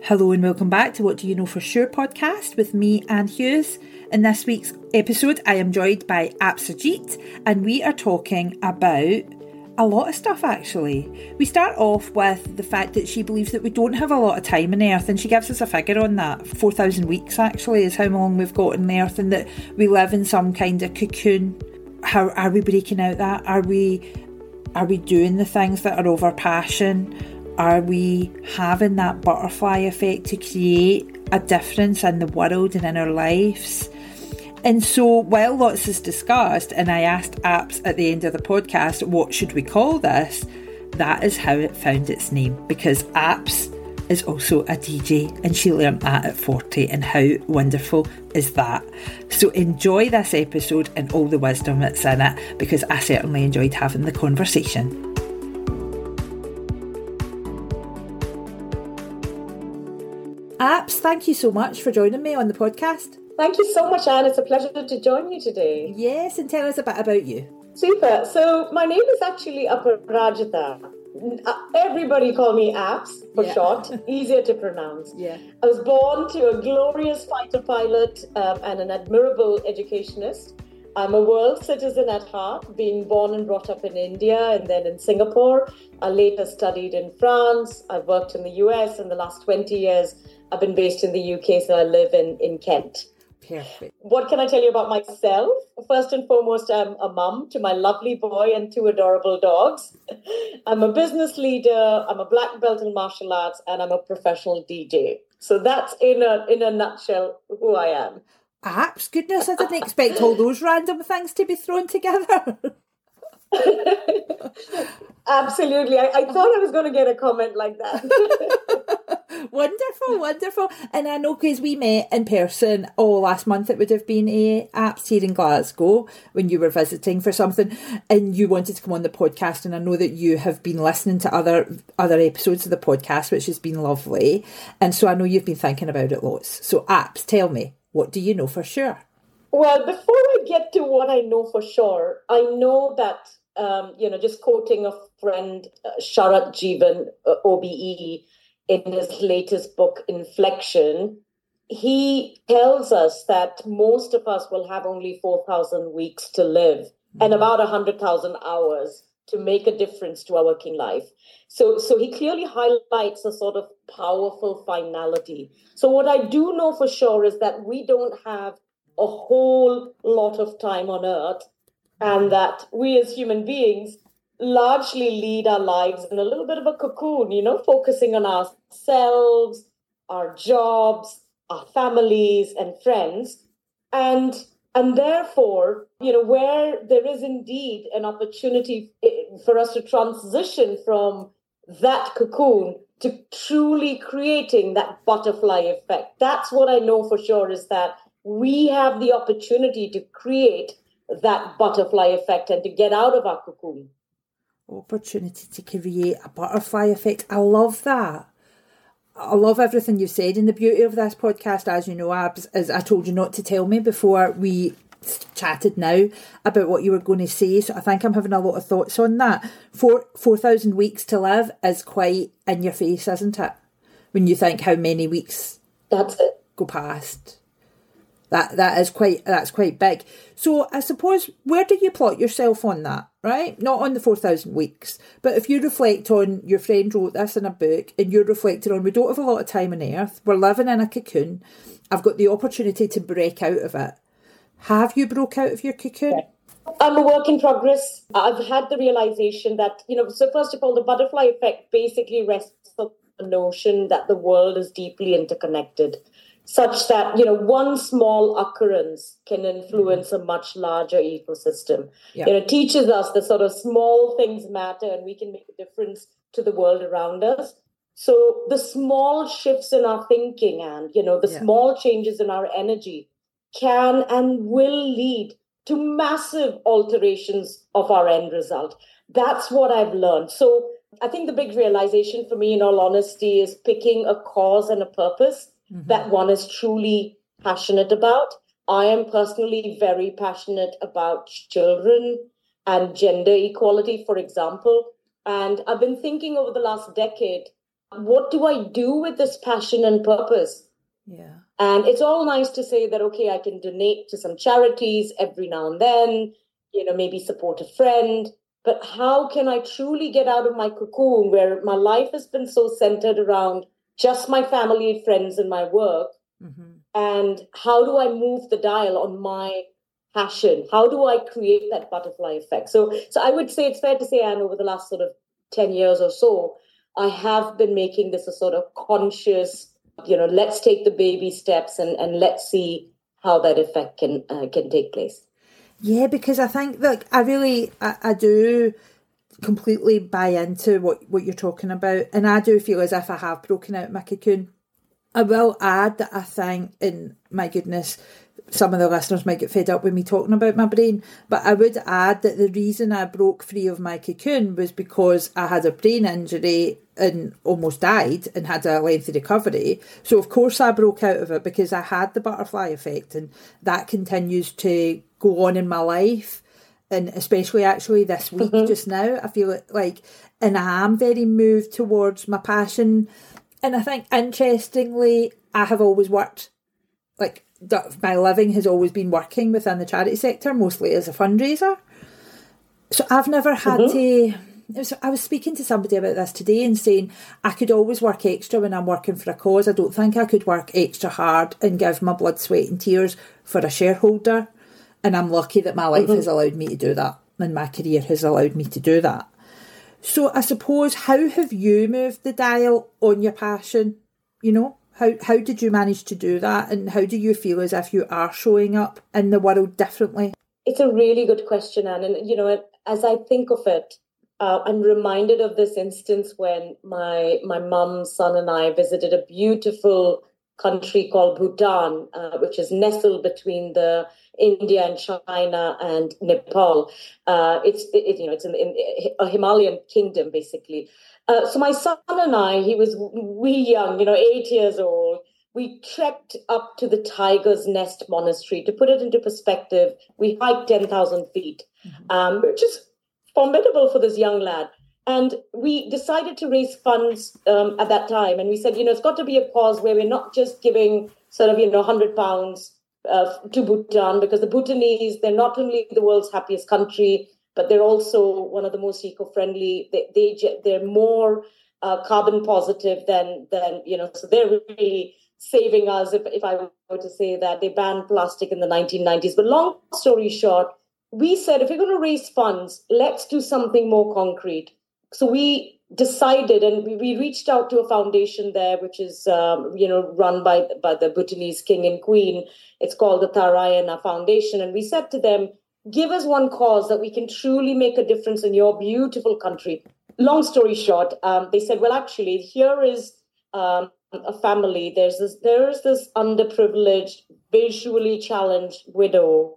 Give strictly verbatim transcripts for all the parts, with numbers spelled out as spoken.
Hello and welcome back to What Do You Know For Sure podcast with me, Anne Hughes. In this week's episode, I am joined by Apsajit and we are talking about a lot of stuff actually. We start off with the fact that she believes that we don't have a lot of time on Earth, and she gives us a figure on that. four thousand weeks actually is how long we've got on Earth, and that we live in some kind of cocoon. How are we breaking out that? Are we, are we doing the things that are of our passion? Are we having that butterfly effect to create a difference in the world and in our lives? And so while lots is discussed, and I asked Apps at the end of the podcast, what should we call this? That is how it found its name, because Apps is also a D J and she learnt that at forty, and how wonderful is that? So enjoy this episode and all the wisdom that's in it, because I certainly enjoyed having the conversation. Apps, thank you so much for joining me on the podcast. Thank you so much, Anne. It's a pleasure to join you today. Yes, and tell us a bit about you. Super. So my name is actually Aparajita. Everybody call me Apps for yeah. short. Easier to pronounce. Yeah. I was born to a glorious fighter pilot um, and an admirable educationist. I'm a world citizen at heart, being born and brought up in India and then in Singapore. I later studied in France. I've worked in the U S, and the last twenty years I've been based in the U K, so I live in, in Kent. Perfect. What can I tell you about myself? First and foremost, I'm a mum to my lovely boy and two adorable dogs. I'm a business leader, I'm a black belt in martial arts, and I'm a professional D J. So that's in a in a nutshell who I am. Apps, goodness, I didn't expect all those random things to be thrown together. Absolutely. I, I thought I was going to get a comment like that. Wonderful, wonderful. And I know because we met in person, oh, last month it would have been a Apps here in Glasgow when you were visiting for something, and you wanted to come on the podcast, and I know that you have been listening to other other episodes of the podcast, which has been lovely. And so I know you've been thinking about it lots. So Apps, tell me, what do you know for sure? Well, before I get to what I know for sure, I know that, um, you know, just quoting a friend, uh, Sharat Jeevan, uh, O B E, in his latest book, Inflection, he tells us that most of us will have only four thousand weeks to live mm-hmm. and about one hundred thousand hours to make a difference to our working life. So, so he clearly highlights a sort of powerful finality. So what I do know for sure is that we don't have a whole lot of time on Earth, and that we as human beings largely lead our lives in a little bit of a cocoon, you know, focusing on ourselves, our jobs, our families and friends. And and therefore, you know, where there is indeed an opportunity for us to transition from that cocoon to truly creating that butterfly effect. That's what I know for sure, is that we have the opportunity to create that butterfly effect and to get out of our cocoon. Opportunity to create a butterfly effect. I love that. I love everything you've said. And the beauty of this podcast, as you know, Abs, is I told you not to tell me before we chatted now about what you were going to say. So I think I'm having a lot of thoughts on that. Four, 4,000 weeks to live is quite in your face, isn't it? When you think how many weeks That's it. go past. That that is quite that's quite big. So I suppose, where do you plot yourself on that, right? Not on the four thousand weeks, but if you reflect on, your friend wrote this in a book, and you're reflecting on, we don't have a lot of time on Earth, we're living in a cocoon, I've got the opportunity to break out of it. Have you broke out of your cocoon? Yeah. I'm a work in progress. I've had the realization that, you know, so first of all, the butterfly effect basically rests on the notion that the world is deeply interconnected, such that, you know, one small occurrence can influence mm-hmm. a much larger ecosystem. Yeah. You know, it teaches us that sort of small things matter and we can make a difference to the world around us. So the small shifts in our thinking and, you know, the yeah. small changes in our energy can and will lead to massive alterations of our end result. That's what I've learned. So I think the big realization for me, in all honesty, is picking a cause and a purpose mm-hmm. that one is truly passionate about. I am personally very passionate about children and gender equality, for example. And I've been thinking over the last decade, what do I do with this passion and purpose? Yeah. And it's all nice to say that, okay, I can donate to some charities every now and then, you know, maybe support a friend. But how can I truly get out of my cocoon where my life has been so centered around just my family, friends, and my work? Mm-hmm. And how do I move the dial on my passion? How do I create that butterfly effect? So, so I would say it's fair to say, Anne, over the last sort of ten years or so, I have been making this a sort of conscious, you know, let's take the baby steps and, and let's see how that effect can uh, can take place. Yeah, because I think that I really, I, I do completely buy into what, what you're talking about. And I do feel as if I have broken out my cocoon. I will add that I think, and my goodness, some of the listeners might get fed up with me talking about my brain, but I would add that the reason I broke free of my cocoon was because I had a brain injury and almost died and had a lengthy recovery. So of course I broke out of it because I had the butterfly effect, and that continues to go on in my life. And especially actually this week, mm-hmm. just now, I feel it like, and I am very moved towards my passion. And I think, interestingly, I have always worked, like, my living has always been working within the charity sector, mostly as a fundraiser. So I've never had mm-hmm. to... It was, I was speaking to somebody about this today and saying I could always work extra when I'm working for a cause. I don't think I could work extra hard and give my blood, sweat and tears for a shareholder. And I'm lucky that my life mm-hmm. has allowed me to do that, and my career has allowed me to do that. So I suppose, how have you moved the dial on your passion? You know, how how did you manage to do that? And how do you feel as if you are showing up in the world differently? It's a really good question, Anne. And, you know, as I think of it, uh, I'm reminded of this instance when my my mum, son and I visited a beautiful country called Bhutan, uh, which is nestled between the India and China and Nepal. Uh, it's it, you know it's in, in a Himalayan kingdom basically. Uh, so my son and I, he was wee young, you know, eight years old. We trekked up to the Tiger's Nest Monastery. To put it into perspective, we hiked ten thousand feet, mm-hmm. um, which is formidable for this young lad. And we decided to raise funds um, at that time. And we said, you know, it's got to be a cause where we're not just giving sort of, you know, one hundred pounds uh, to Bhutan, because the Bhutanese, they're not only the world's happiest country, but they're also one of the most eco-friendly. They, they, they're more uh, carbon positive than, than, you know, so they're really saving us, if, if I were to say that. They banned plastic in the nineteen nineties. But long story short, we said, if we're going to raise funds, let's do something more concrete. So we decided, and we, we reached out to a foundation there, which is, um, you know, run by, by the Bhutanese king and queen. It's called the Tharayana Foundation. And we said to them, give us one cause that we can truly make a difference in your beautiful country. Long story short, um, they said, well, actually, here is um, a family. There's this, there's this underprivileged, visually challenged widow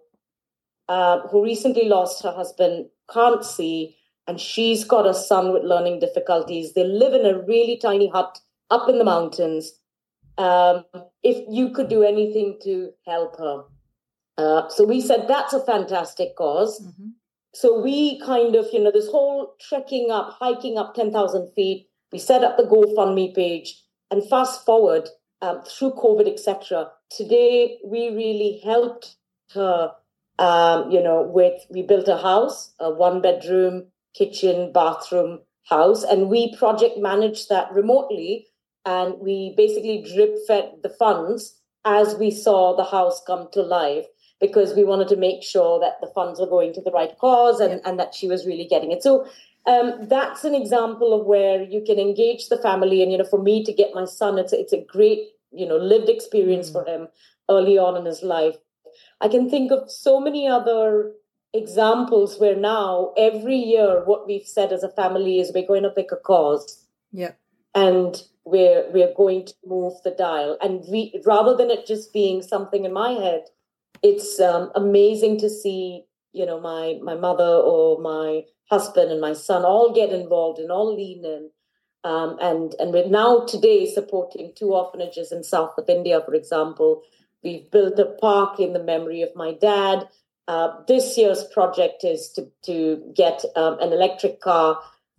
uh, who recently lost her husband, can't see, and she's got a son with learning difficulties. They live in a really tiny hut up in the mountains. Um, if you could do anything to help her. Uh, so we said, that's a fantastic cause. Mm-hmm. So we kind of, you know, this whole trekking up, hiking up ten thousand feet, we set up the GoFundMe page, and fast forward um, through COVID, et cetera. Today, we really helped her, um, you know, with, we built a house, a one bedroom, kitchen, bathroom house, and we project managed that remotely. And we basically drip fed the funds as we saw the house come to life, because we wanted to make sure that the funds were going to the right cause and, and that she was really getting it. So um, that's an example of where you can engage the family. And, you know, for me to get my son, it's a, it's a great, you know, lived experience mm. for him early on in his life. I can think of so many other examples where now every year what we've said as a family is we're going to pick a cause. Yeah. And we're we're going to move the dial. And we, rather than it just being something in my head, it's um, amazing to see, you know, my my mother or my husband and my son all get involved and all lean in. Um, and, and we're now today supporting two orphanages in south of India, for example. We've built a park in the memory of my dad. Uh, this year's project is to, to get um, an electric car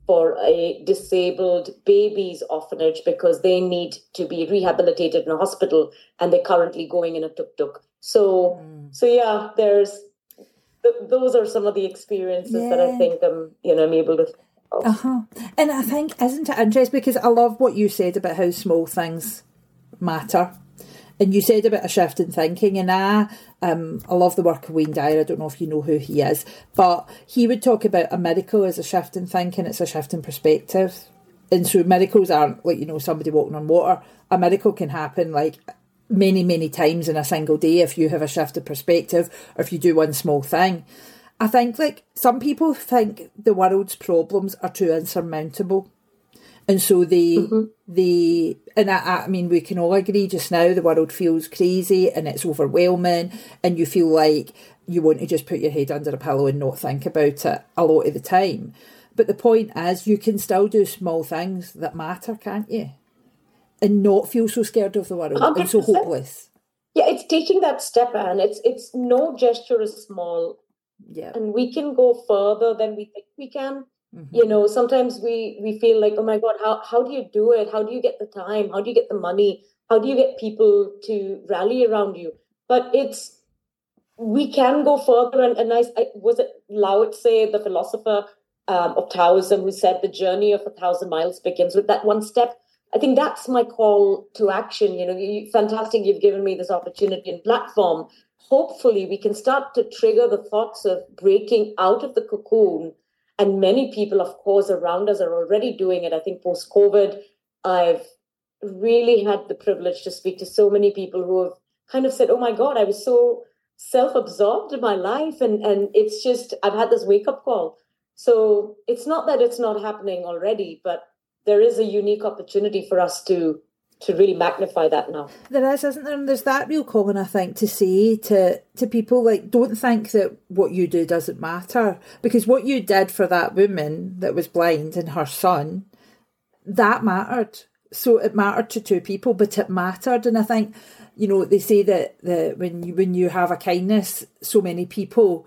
for a disabled babies orphanage because they need to be rehabilitated in a hospital and they're currently going in a tuk-tuk. So, mm. so yeah, there's th- those are some of the experiences yeah. that I think I'm, you know, I'm able to. Uh huh. And I think, isn't it interesting, because I love what you said about how small things matter. And you said about a shift in thinking, and I, um, I love the work of Wayne Dyer. I don't know if you know who he is, but he would talk about a miracle as a shift in thinking. It's a shift in perspective. And so miracles aren't like, you know, somebody walking on water. A miracle can happen like many, many times in a single day if you have a shift of perspective or if you do one small thing. I think like some people think the world's problems are too insurmountable. And so they, mm-hmm. they, and I, I mean, we can all agree just now the world feels crazy and it's overwhelming and you feel like you want to just put your head under a pillow and not think about it a lot of the time. But the point is you can still do small things that matter, can't you? And not feel so scared of the world one hundred percent. And so hopeless. Yeah, it's taking that step, Anne. It's, it's no gesture is small. Yeah. And we can go further than we think we can. Mm-hmm. You know, sometimes we, we feel like, oh my God, how, how do you do it? How do you get the time? How do you get the money? How do you get people to rally around you? But it's, we can go further. And, and I, I was it Lao Tse, the philosopher um, of Taoism, who said the journey of a thousand miles begins with that one step. I think that's my call to action. You know, you, fantastic. You've given me this opportunity and platform. Hopefully we can start to trigger the thoughts of breaking out of the cocoon. And many people, of course, around us are already doing it. I think post-COVID, I've really had the privilege to speak to so many people who have kind of said, oh my God, I was so self-absorbed in my life. And, and it's just, I've had this wake-up call. So it's not that it's not happening already, but there is a unique opportunity for us to to really magnify that now. There is, isn't there? And there's that real calling, I think, to say to, to people, like, don't think that what you do doesn't matter. Because what you did for that woman that was blind and her son, that mattered. So it mattered to two people, but it mattered. And I think, you know, they say that the, when you, when you have a kindness, so many people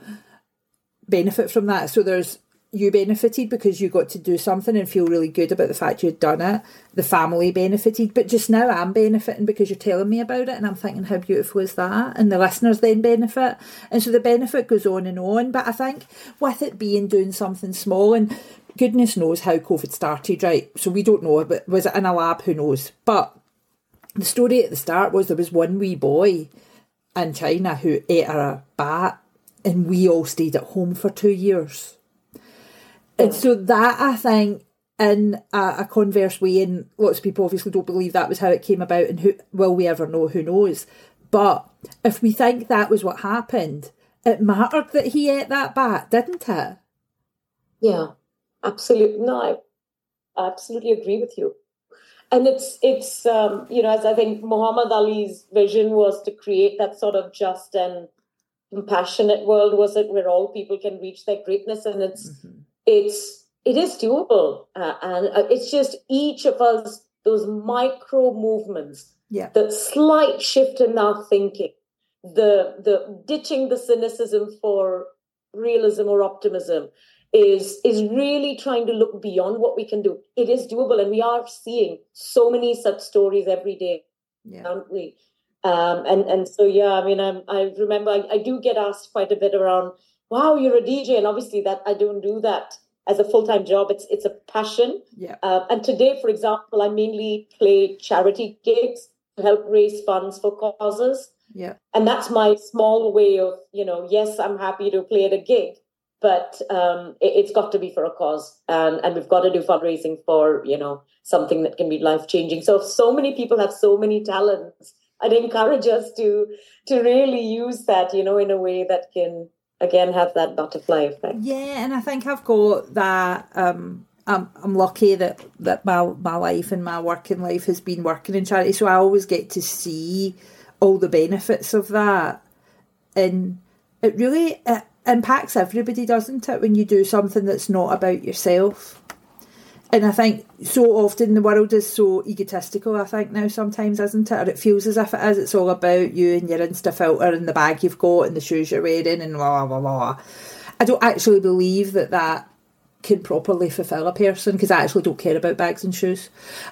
benefit from that. So there's, you benefited because you got to do something and feel really good about the fact you'd done it. The family benefited, but just now I'm benefiting because you're telling me about it and I'm thinking, how beautiful is that? And the listeners then benefit. And so the benefit goes on and on. But I think with it being doing something small, and goodness knows how COVID started, right? So we don't know, but was it in a lab? Who knows? But the story at the start was there was one wee boy in China who ate a bat and we all stayed at home for two years. And so that, I think, in a, a converse way, and lots of people obviously don't believe that was how it came about, and who will we ever know? Who knows? But if we think that was what happened, it mattered that he ate that bat, didn't it? Yeah, absolutely. No, I absolutely agree with you. And it's, it's um, you know, as I think Muhammad Ali's vision was to create that sort of just and compassionate world, was it, where all people can reach their greatness, and it's... Mm-hmm. It's, it is doable. Uh, and uh, it's just each of us, those micro movements, yeah. the slight shift in our thinking, the, the ditching the cynicism for realism or optimism is, is really trying to look beyond what we can do. It is doable. And we are seeing so many such stories every day, yeah. aren't we? Um, and, and so, yeah, I mean, I'm, I remember I, I do get asked quite a bit around, wow, you're a D J. And obviously that I don't do that as a full-time job. It's it's a passion. Yeah. Uh, and today, for example, I mainly play charity gigs to help raise funds for causes. Yeah. And that's my small way of, you know, yes, I'm happy to play at a gig, but um, it, it's got to be for a cause. And, and we've got to do fundraising for, you know, something that can be life-changing. So if so many people have so many talents, I'd encourage us to to really use that, you know, in a way that can, again, have that butterfly effect. Yeah, and I think I've got that. Um, I'm I'm lucky that, that my my life and my working life has been working in charity, so I always get to see all the benefits of that, and it really it impacts everybody, doesn't it? When you do something that's not about yourself. And I think so often the world is so egotistical, I think, now sometimes, isn't it? Or it feels as if it is. It's all about you and your Insta filter and the bag you've got and the shoes you're wearing and blah, blah, blah. I don't actually believe that that can properly fulfill a person, because I actually don't care about bags and shoes.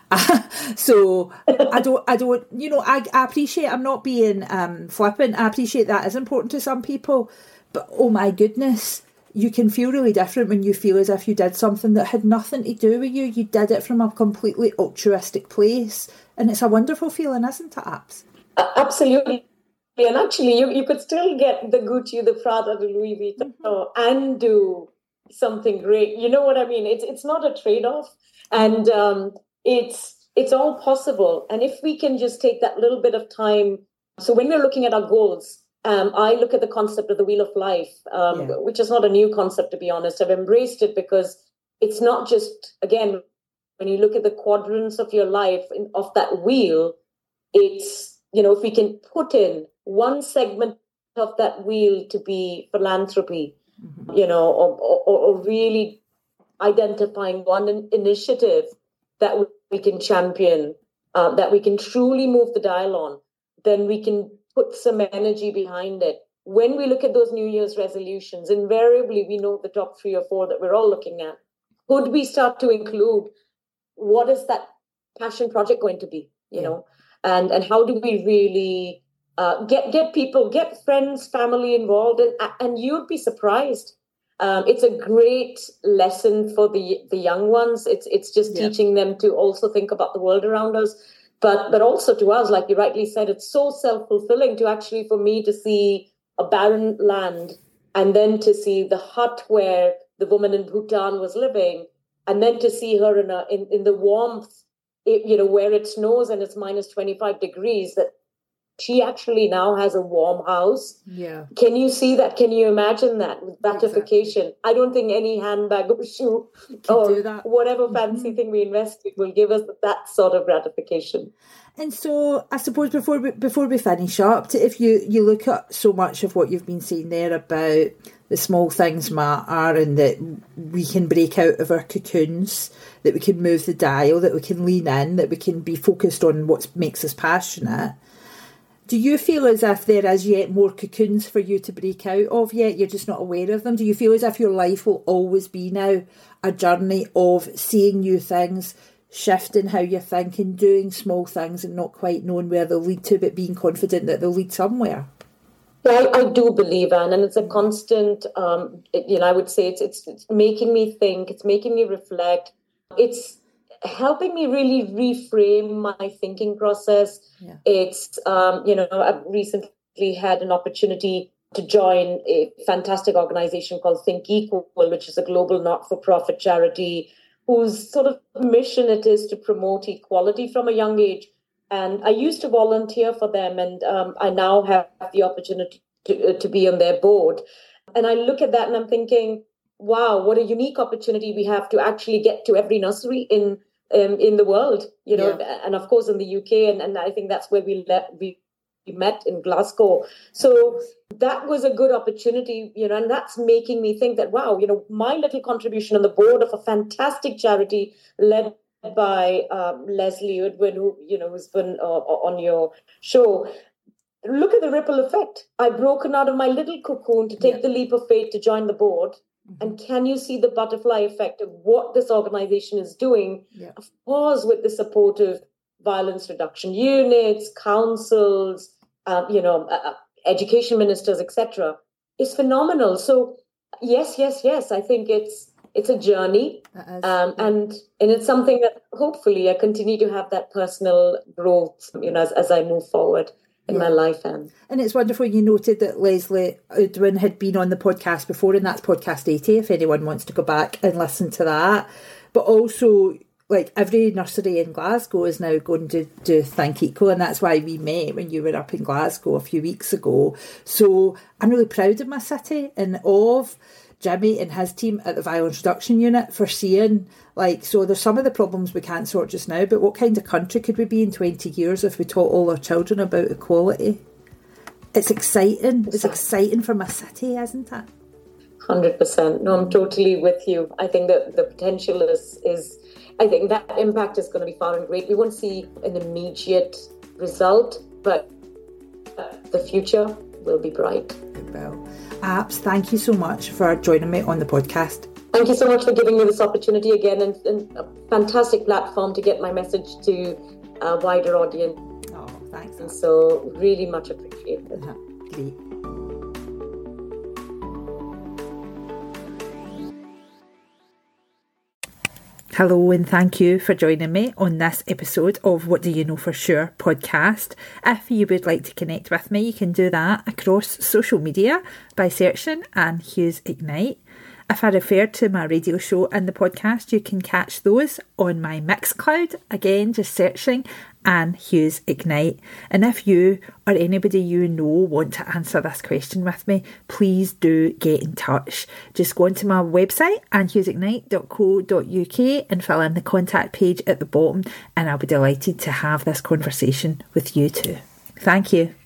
So I don't, I don't, you know, I, I appreciate, I'm not being um, flippant. I appreciate that is important to some people, but oh my goodness, you can feel really different when you feel as if you did something that had nothing to do with you. You did it from a completely altruistic place. And it's a wonderful feeling, isn't it, Abs? Absolutely. And actually, you, you could still get the Gucci, the Prada, the Louis Vuitton, mm-hmm. and do something great. You know what I mean? It's it's not a trade-off. And um, it's it's all possible. And if we can just take that little bit of time. So when we're looking at our goals, Um, I look at the concept of the Wheel of Life, um, yeah. which is not a new concept, to be honest. I've embraced it because it's not just, again, when you look at the quadrants of your life, in, of that wheel, it's, you know, if we can put in one segment of that wheel to be philanthropy, mm-hmm. you know, or, or, or really identifying one in, initiative that we can champion, uh, that we can truly move the dial on, then we can put some energy behind it. When we look at those New Year's resolutions, invariably we know the top three or four that we're all looking at. Could we start to include what is that passion project going to be, you yeah. know, and and how do we really uh, get get people, get friends, family involved, and and you'd be surprised. Um, it's a great lesson for the the young ones. It's it's just yeah. teaching them to also think about the world around us. But but also to us, like you rightly said, it's so self-fulfilling to actually, for me, to see a barren land and then to see the hut where the woman in Bhutan was living, and then to see her in a, in, in the warmth, it, you know, where it snows and it's minus twenty-five degrees, that she actually now has a warm house. Yeah. Can you see that? Can you imagine that? With gratification. Exactly. I don't think any handbag or shoe Can or do that. whatever fancy mm-hmm. thing we invest in will give us that sort of gratification. And so I suppose before we, before we finish up, if you, you look at so much of what you've been saying there about the small things matter and that we can break out of our cocoons, that we can move the dial, that we can lean in, that we can be focused on what makes us passionate, do you feel as if there is yet more cocoons for you to break out of yet? You're just not aware of them? Do you feel as if your life will always be now a journey of seeing new things, shifting how you're thinking, doing small things and not quite knowing where they'll lead to, but being confident that they'll lead somewhere? Yeah, I, I do believe, Anne, and it's a constant, um, you know, I would say it's, it's it's making me think, it's making me reflect, it's helping me really reframe my thinking process. Yeah. It's, um, you know, I've recently had an opportunity to join a fantastic organization called Think Equal, which is a global not-for-profit charity whose sort of mission it is to promote equality from a young age. And I used to volunteer for them, and um, I now have the opportunity to, uh, to be on their board. And I look at that and I'm thinking, wow, what a unique opportunity we have to actually get to every nursery in um, in the world, you know, yeah. and of course in the U K. And, and I think that's where we, le- we we met in Glasgow. So that was a good opportunity, you know, and that's making me think that, wow, you know, my little contribution on the board of a fantastic charity led by um, Leslie Udwin, who, you know, has been uh, on your show. Look at the ripple effect. I've broken out of my little cocoon to take yeah. the leap of faith to join the board. Mm-hmm. And can you see the butterfly effect of what this organization is doing? Yeah. Of course, with the support of violence reduction units, councils, uh, you know, uh, education ministers, et cetera, is phenomenal. So yes, yes, yes. I think it's it's a journey, um, and and it's something that hopefully I continue to have that personal growth, you know, as, as I move forward in yeah. my life. And and it's wonderful you noted that Leslie Udwin had been on the podcast before, and that's podcast eighty if anyone wants to go back and listen to that. But also, like, every nursery in Glasgow is now going to do Think Equal, and that's why we met when you were up in Glasgow a few weeks ago. So I'm really proud of my city and of Jimmy and his team at the Violence Reduction Unit for seeing, like, so there's some of the problems we can't sort just now, but what kind of country could we be in twenty years if we taught all our children about equality? It's exciting. It's exciting for my city, isn't it? one hundred percent. No, I'm totally with you. I think that the potential is, is I think that impact is going to be far and great. We won't see an immediate result, but the future will be bright. It will. Abs, thank you so much for joining me on the podcast. Thank you so much for giving me this opportunity again, and, and a fantastic platform to get my message to a wider audience. Oh, thanks. And so really much appreciated. Uh-huh. Great. Hello and thank you for joining me on this episode of What Do You Know For Sure podcast. If you would like to connect with me, you can do that across social media by searching Anne Hughes Ignite. If I referred to my radio show and the podcast, you can catch those on my Mixcloud. Again, just searching Anne Hughes Ignite. And if you or anybody you know want to answer this question with me, please do get in touch. Just go onto my website, anne hughes ignite dot co dot uk, and fill in the contact page at the bottom, and I'll be delighted to have this conversation with you too. Thank you.